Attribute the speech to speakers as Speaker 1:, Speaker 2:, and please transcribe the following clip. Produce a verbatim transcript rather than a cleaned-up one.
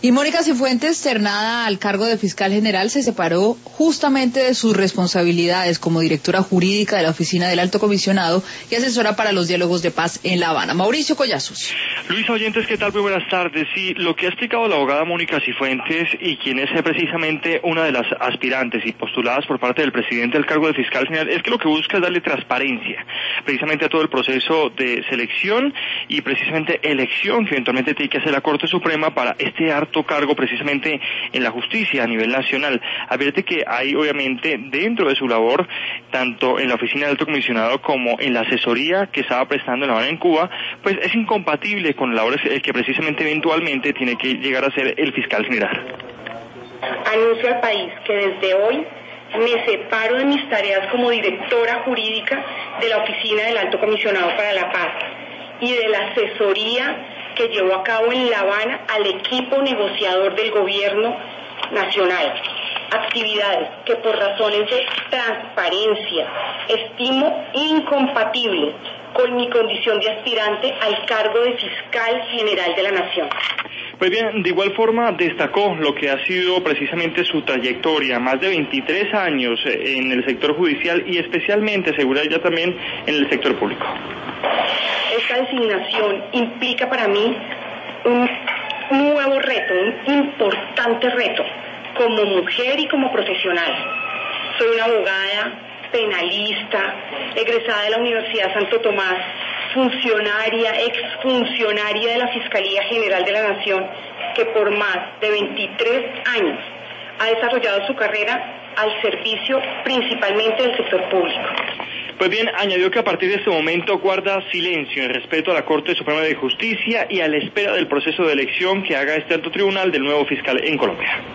Speaker 1: Y Mónica Cifuentes, ternada al cargo de fiscal general, se separó justamente de sus responsabilidades como directora jurídica de la Oficina del Alto Comisionado y asesora para los diálogos de paz en La Habana. Mauricio Collazos.
Speaker 2: Luisa Oyentes, ¿qué tal? Muy buenas tardes. Sí, lo que ha explicado la abogada Mónica Cifuentes, y quien es precisamente una de las aspirantes y postuladas por parte del presidente al cargo de fiscal general, es que lo que busca es darle transparencia precisamente a todo el proceso de selección y precisamente elección que eventualmente tiene que hacer la Corte Suprema para este harto cargo precisamente en la justicia a nivel nacional. Advierte que hay obviamente dentro de su labor, tanto en la oficina del Alto Comisionado como en la asesoría que estaba prestando en La Habana, en Cuba, pues es incompatible con labores que precisamente eventualmente tiene que llegar a ser el fiscal general.
Speaker 3: Anuncio al país que desde hoy me separo de mis tareas como directora jurídica de la oficina del Alto Comisionado para la Paz y de la asesoría que llevó a cabo en La Habana al equipo negociador del gobierno nacional. Actividades que por razones de transparencia estimo incompatibles con mi condición de aspirante al cargo de fiscal general de la Nación.
Speaker 2: Pues bien, de igual forma destacó lo que ha sido precisamente su trayectoria, más de veintitrés años en el sector judicial y especialmente, asegura ella, también en el sector público.
Speaker 3: Esta designación implica para mí un nuevo reto, un importante reto, como mujer y como profesional. Soy una abogada penalista, egresada de la Universidad Santo Tomás, funcionaria, exfuncionaria de la Fiscalía General de la Nación, que por más de veintitrés años ha desarrollado su carrera al servicio principalmente del sector público.
Speaker 2: Pues bien, añadió que a partir de este momento guarda silencio en respeto a la Corte Suprema de Justicia y a la espera del proceso de elección que haga este alto tribunal del nuevo fiscal en Colombia.